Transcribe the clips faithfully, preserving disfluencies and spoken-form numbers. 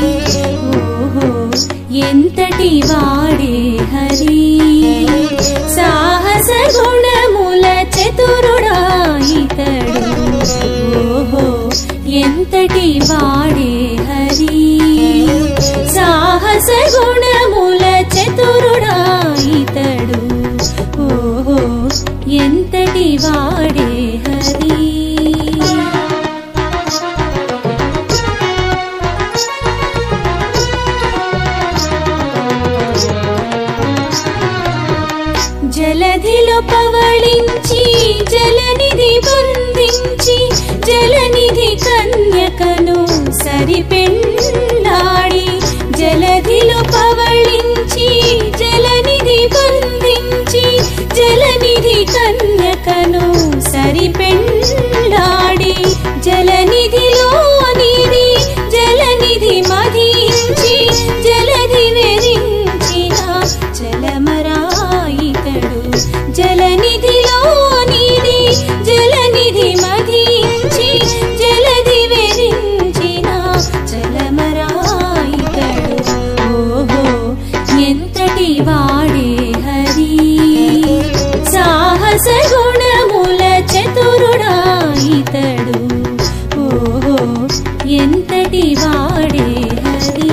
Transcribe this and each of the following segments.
ఓహో ఎంతటి వాడే హరి సాహస గుణముల చతురుడా ఇతడు ఓహో ఎంతటి వాడే హరి సాహస గుణముల చతురుడా ఇతడు ఓహో ఎంతటి వాడే హరి జలధిలో పవళించి జలనిధి బంధించి జలనిధి కన్యకను సరిపెళ్ళాడి జలధిలో పవళించి జలనిధి బంధించి జలనిధి కన్యకను సరిపెళ్ళాడి జలనిధిలో నిధి జలనిధి మధించి జలధి వెరించిన జలమరాయితడు జలనిధిలో నిధి జలనిధి మధించి జలధి వెరించిన జలమరాయితడు ఓహో ఎంతటి వాడే హరి సాహస గుణముల చతురుడా ఇతడు ఓహో ఎంతటి వాడే హరి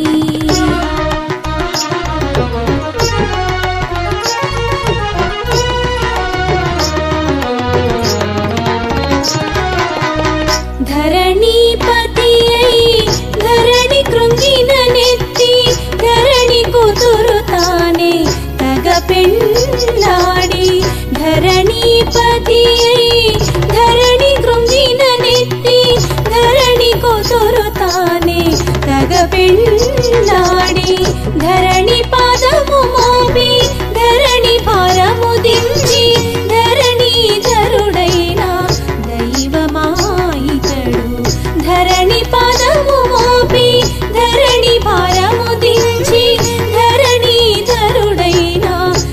ధరణీపతి అయి ధరణి కృంగిన నెత్తి ధరణి కూతురు తానే తగ పెళ్ళాడి ధరణీపతి అయి ధరణి కృంగిన నెత్తి ధరణి కూతురు తానే తగ పెళ్ళాడి ధరణి పాదము మోపి ధరణి భారము దించి ధరణి ధరుడైన దైవమాయితడు ధరణి పాదము మోపి ధరణి భారము దించి ధరణి ధరుడైన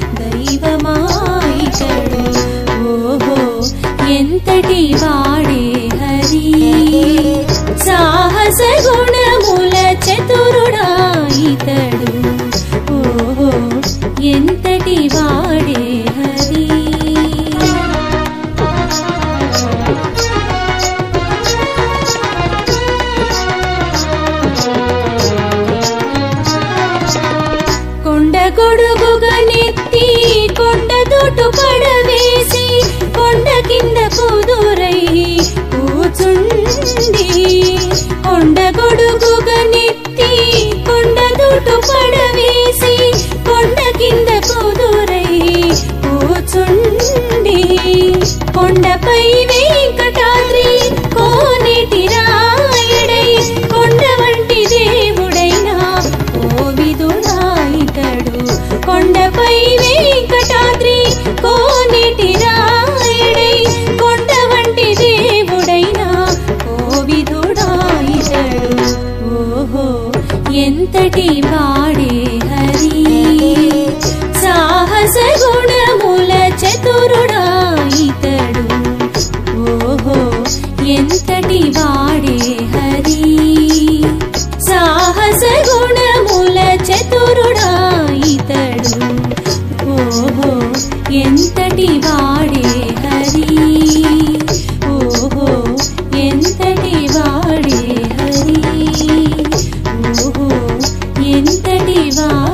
దైవమాయితడు ఓహో ఎంతటి వాడే హరి సాహస గుణముల చతురుడా ఇతడు ఓహో ఎంతటి వాడే హరి కొండ గొడుగుగా నెత్తి కొండ దొడ్డు పడవేసి కొండ కింద కుదురై కూచుండి కొండ గొడుగుగా నెత్తి కొండ దొడ్డు పడవేసి కొండ కింద కుదురై కూచుండి కొండపై వెంకటాద్రి కోనేటి రాయడై కొండ వంటి దేవుడైనా కోవిదుడా ఇతడు కొండపై వెంకటాద్రి కోనేటి రాయడై కొండ వంటి దేవుడైనా కోవిదుడా ఇతడు ఓహో ఎంతటి వాడే హరి సాహస గుణముల చతురుడా ఇతడు ఓహో ఎంతటి వాడే హరి సాహస గుణముల చతురుడా ఇతడు ఓహో ఎంతటి వాడే హరి ఓహో ఎంతటి వాడే హరి ఓహో ఎంతటి వాడే